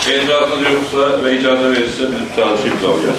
etirazınız yoksa və icazə verirsə biz sazişi imzalayacağız.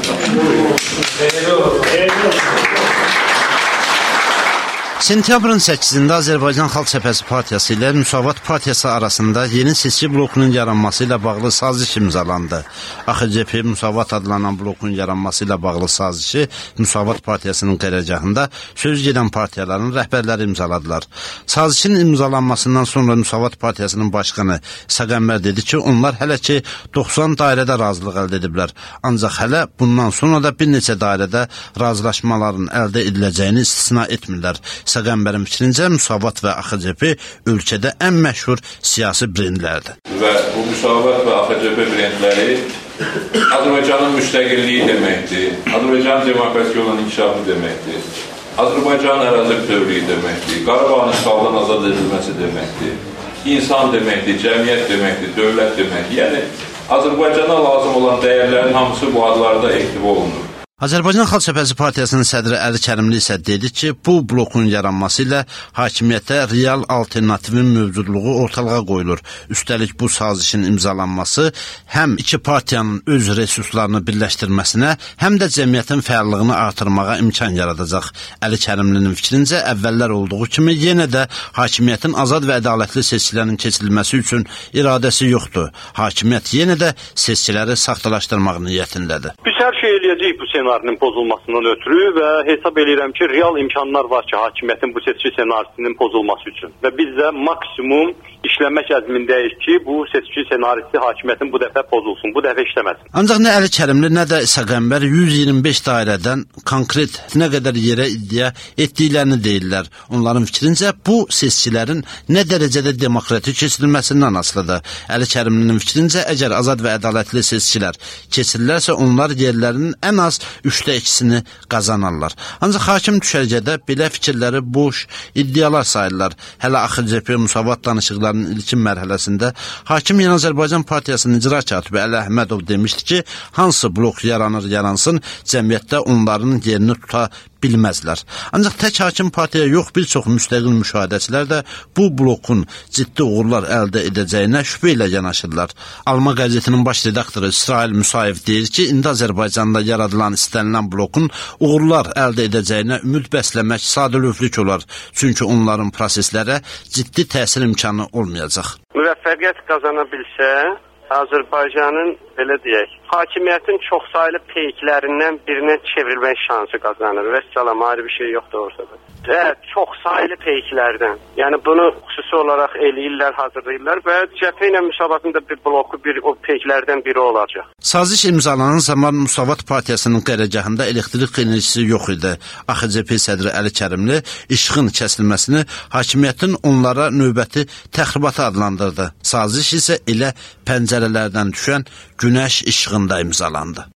Sentyabrın 8-də Azərbaycan Xalq Cəbhəsi Partiyası ilə Müsavat Partiyası arasında yeni seçki blokunun yaranması ilə bağlı saziş imzalandı. AXCP Müsavat adlanan blokun yaranması ilə bağlı sazişi Müsavat Partiyasının qərargahında söz gedən partiyaların rəhbərləri imzaladılar. Sazişin imzalanmasından sonra Müsavat Partiyasının başqanı Səqəmbər dedi ki, onlar hələ ki 90 dairədə razılıq əldə ediblər. Ancaq hələ bundan sonra da bir neçə dairədə razılaşmaların əldə ediləcəyini istisna etmirlər. Səqəmbərin fikrincə Müsavat və AXCP ölkədə ən məşhur siyasi brendlərdir. Və bu Müsavat və AXCP brendləri Azərbaycanın müstəqilliyi deməkdir, Azərbaycanın demokratik olan inkişafı deməkdir, Azərbaycanın ərazi bütövlüyü deməkdir, Qarabağın işğaldan azad edilməsi deməkdir, insan deməkdir, cəmiyyət deməkdir, dövlət deməkdir. Yəni, Azərbaycana lazım olan dəyərlərin hamısı bu adlarda ehtiva olunur. Azərbaycan Xalq Cəbhəsi Partiyasının sədri Əli Kərimli isə dedi ki, bu blokun yaranması ilə hakimiyyətə real alternativin mövcudluğu ortalığa qoyulur. Üstəlik bu sazişin imzalanması həm iki partiyanın öz resurslarını birləşdirməsinə, həm də cəmiyyətin fəallığını artırmağa imkan yaradacaq. Əli Kərimlinin fikrincə əvvəllər olduğu kimi yenə də hakimiyyətin azad və ədalətli seçkilərin keçirilməsi üçün iradəsi yoxdur. Hakimiyyət yenə də seçkiləri saxtalaşdırmaq niyyətindədir. Biz hər şey eləyəcəyik bu senarinin pozulmasından ötürü və hesab edirəm ki, real imkanlar var ki, hakimiyyətin bu seçki senarisinin pozulması üçün. Və biz də maksimum işləmək əzmindəyik ki, bu seçki senarisi hakimiyyətin bu dəfə pozulsun, bu dəfə işləməsin. Ancaq nə Əli Kərimli, nə də Səqəmbər 125 dairədən konkret nə qədər yerə iddia etdiklərini deyirlər. Onların fikrincə bu seçkilərin nə dərəcədə demokratik keçirilməsindən asılıdır. Əli Kərimlinin fikrincə əgər azad və ədalətli seçkilər keçirilərsə, onlar yerlərinin ən az 3/2-sini qazanarlar. Ancaq hakim düşərgədə belə fikirləri boş iddialar sayırlar. Hələ AXCP Müsavat danışıqlarının ilkin mərhələsində hakim Yeni Azərbaycan Partiyasının icra katibi Əli Əhmədov demişdi ki, hansı blok yaransın, cəmiyyətdə onların yerini tuta bilməzlər. Ancaq tək hakim partiya yox, bir çox müstəqil müşahidəçilər də bu blokun ciddi uğurlar əldə edəcəyinə şübhə ilə yanaşırlar. Alma qəzetinin baş redaktoru İsrail Musayev deyir ki, indi Azərbaycanda yaradılan istənilən blokun uğurlar əldə edəcəyinə ümid bəsləmək sadəlövhlük olar. Çünki onların proseslərə ciddi təsir imkanı olmayacaq. Müvəffəqiyyət qazana bilsə, Azərbaycanın, belə deyək, hakimiyyətin çoxsaylı peyklərindən birinə çevrilmək şansı qazanır. Və salam, ayrı bir şey yoxdur ortada. Çoxsaylı peyklərdən. Yəni bunu xüsusi olaraq eləyirlər, hazırlayırlar və cəbhə ilə Müsavatın da bir bloku, o peyklərdən biri olacaq. Saziş imzalanan zaman Müsavat Partiyasının qərargahında elektrik enerjisi yox idi. AXCP sədri Əli Kərimli işığın kəsilməsini hakimiyyətin onlara növbəti təxribata adlandırdı. Saziş isə elə pəncərələrdən düşən günəş işığında imzalandı.